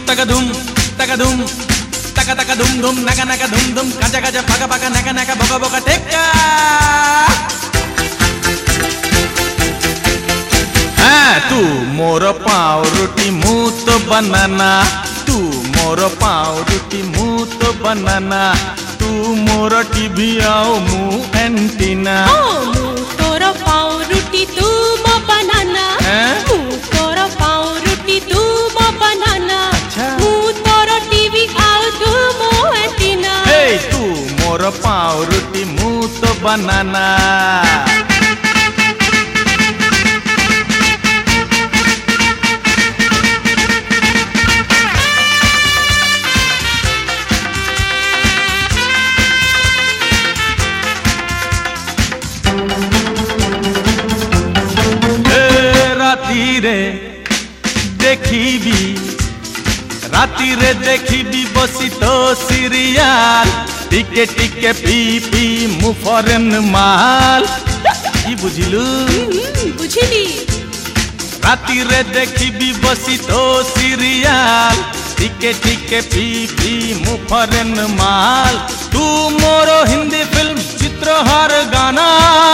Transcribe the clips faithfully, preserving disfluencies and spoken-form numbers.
taka dum taka dum taka taka dum dum naga naga dum dum kaja kaja paga paga naga naga boga boga teka हाँ तू मोर पाव रोटी मुँह तो बनाना तू मोर पाव रोटी मुँह तो बनाना तू मोर टीवी आओ मुँह एंटीना तोर पाव रोटी तू मो बनाना मुँह तोर पाव रोटी तू मो बनाना मुँह तोर टीवी आओ तू मो एंटीना हे तू मोर पाव रोटी मुँह तो बनाना रातीरे देखिबी रातीरे देखिबी बसी तो सीरियल टिके टिके पी पी मु फॉरेन माल की बुझिलु बुझिली रातीरे देखिबी बसी तो सीरियल टिके टिके पी पी मु फॉरेन माल तू मोरो हिंदी फिल्म चित्रहार गाना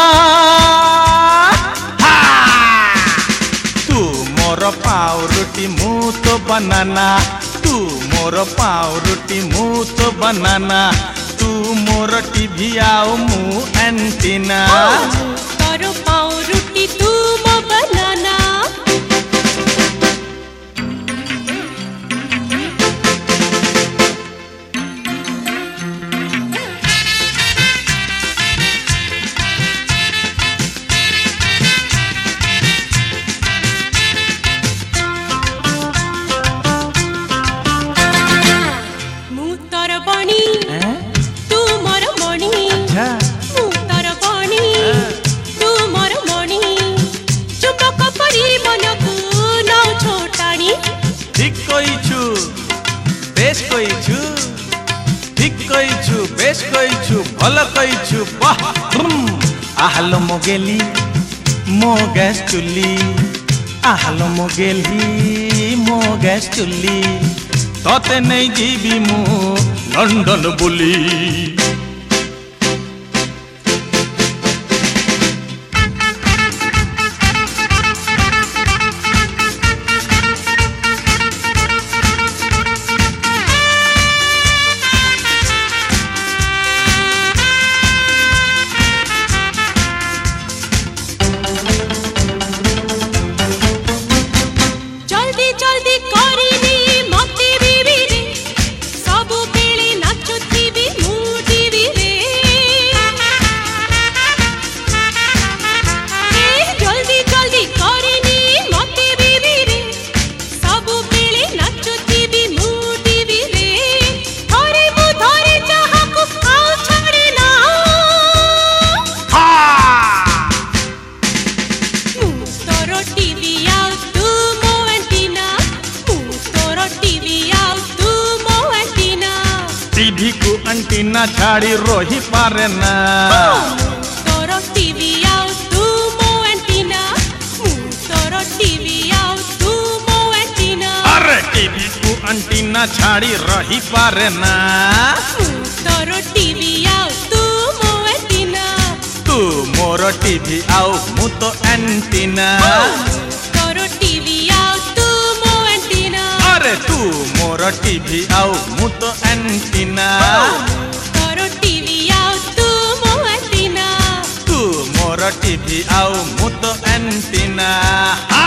मोर पाव रोटी मुँह तो बनाना तू मोर पाव रोटी मुँह तो बनाना तू मोर टीवी आओ मुँह एंटीना तोर पाव रोटी तू मो बनाना बेश कहीछु ठीक कहीछु बेश कहीछु भल कहीछु वाह आहलो मोगेली मो गैस चुल्ली आहलो मोगेली मो गैस चुल्ली तोते नहीं जीवी मु लंडन बुली टीवी को एंटीना छाड़ी रही पारे ना तोर टीवी आओ तू मो एंटीना तोर टीवी आओ तू मो एंटीना अरे टीवी को एंटीना छाड़ी रही पारे ना तोर टीवी आओ तू मो एंटीना तू मोर टीवी आओ मु तो एंटीना तोर टीवी आओ तू मो एंटीना अरे तू मोर टीवी आओ मु तो एंटीना तोर टीवी आओ तू मो एंटीना तू मोर टीवी आओ मु तो एंटीना।